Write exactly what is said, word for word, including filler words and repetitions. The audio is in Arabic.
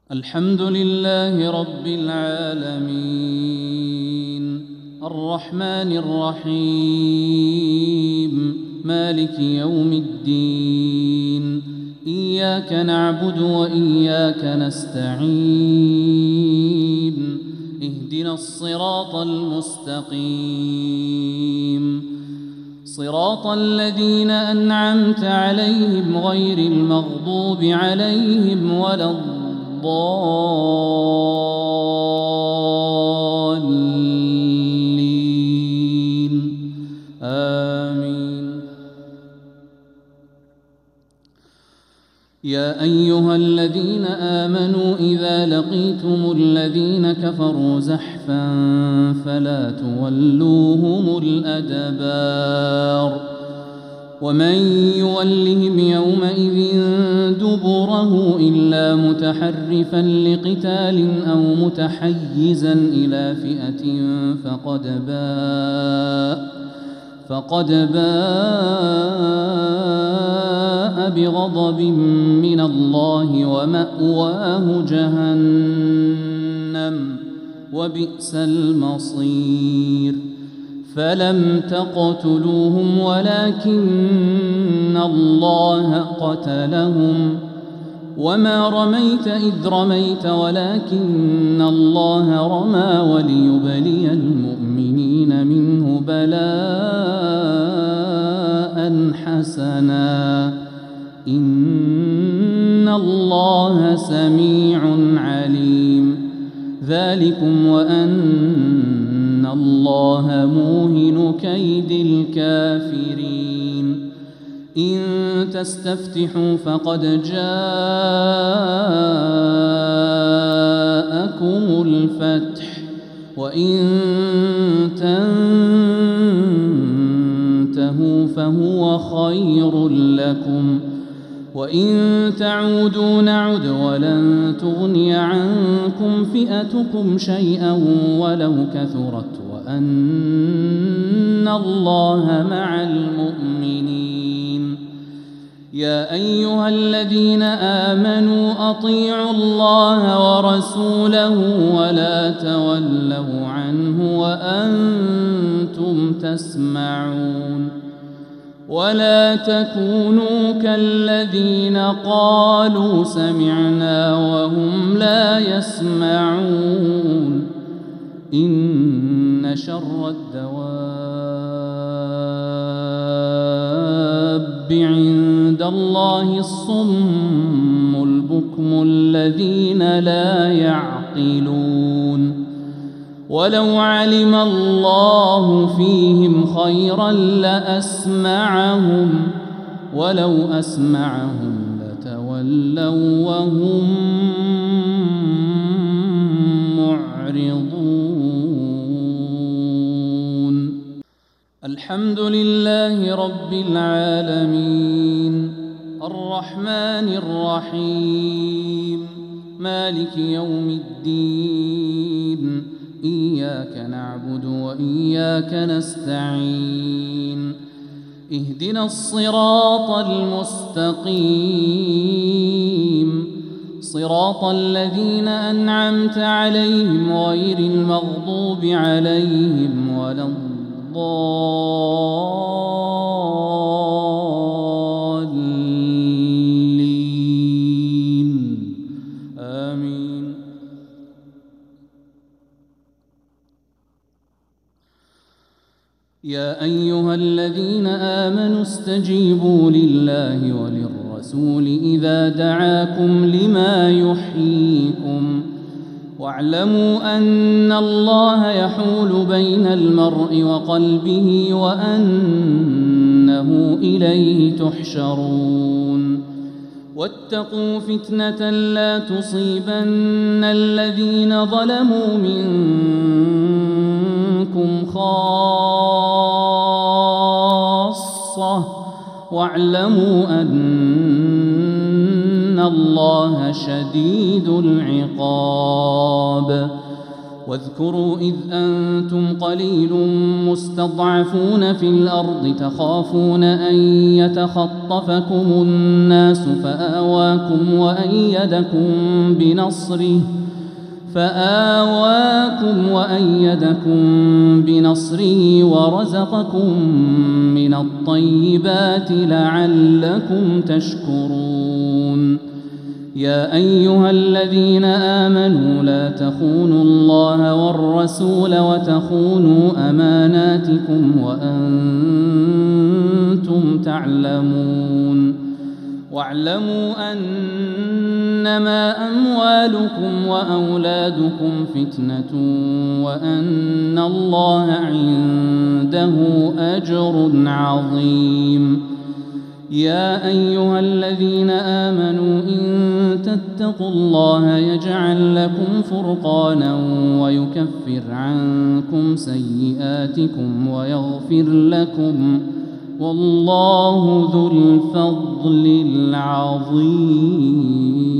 الحمد لله رب العالمين الرحمن الرحيم مالك يوم الدين إياك نعبد وإياك نستعين اهدنا الصراط المستقيم صراط الذين أنعمت عليهم غير المغضوب عليهم ولا الضالين آمين. يا أيها الذين آمنوا إذا لقيتم الذين كفروا زحفا فلا تولوهم الأدبار ومن يولهم يومئذ دبره إلا متحرفا لقتال أو متحيزا إلى فئة فقد باء فقد باء بغضب من الله ومأواه جهنم وبئس المصير. فلم تقتلوهم ولكن الله قتلهم وما رميت إذ رميت ولكن الله رمى وليبلي المؤمنين منه بلاء حسنا إن الله سميع عليم. ذلكم وأن الله موهن كيد الكافرين. إن تستفتحوا فقد جاءكم الفتح وإن تنتهوا فهو خير لكم وإن تعودوا نعد ولن تغني عنكم فئتكم شيئا ولو كثرت وأن الله مع المؤمنين. يا أيها الذين آمنوا أطيعوا الله ورسوله ولا تولوا عنه وأنتم تسمعون ولا تكونوا كالذين قالوا سمعنا وهم لا يسمعون. إن شر الدواب عند الله الصم البكم الذين لا يعقلون. ولو علم الله فيهم خيرا لأسمعهم ولو أسمعهم لتولوا وهم معرضون. الحمد لله رب العالمين الرحمن الرحيم مالك يوم الدين إياك نعبد وإياك نستعين اهدنا الصراط المستقيم صراط الذين أنعمت عليهم غير المغضوب عليهم ولا الضالين آمين. يا أيها الذين آمنوا استجيبوا لله وللرسول إذا دعاكم لما يحييكم واعلموا أن الله يحول بين المرء وقلبه وأنه إليه تحشرون. واتقوا فتنة لا تصيبن الذين ظلموا منكم خاصة واعلموا أن الله شديد العقاب. واذكروا إذ أنتم قليل مستضعفون في الأرض تخافون أن يتخطفكم الناس فآواكم وأيدكم بنصره فآواكم وأيدكم بنصره ورزقكم من الطيبات لعلكم تشكرون. يا أيها الذين آمنوا لا تخونوا الله والرسول وتخونوا أماناتكم وأنتم تعلمون. واعلموا أنما أموالكم وأولادكم فتنة وأن الله عنده أجر عظيم. يا أيها الذين آمنوا إن تتقوا الله يجعل لكم فرقانا ويكفر عنكم سيئاتكم ويغفر لكم والله ذو الفضل العظيم.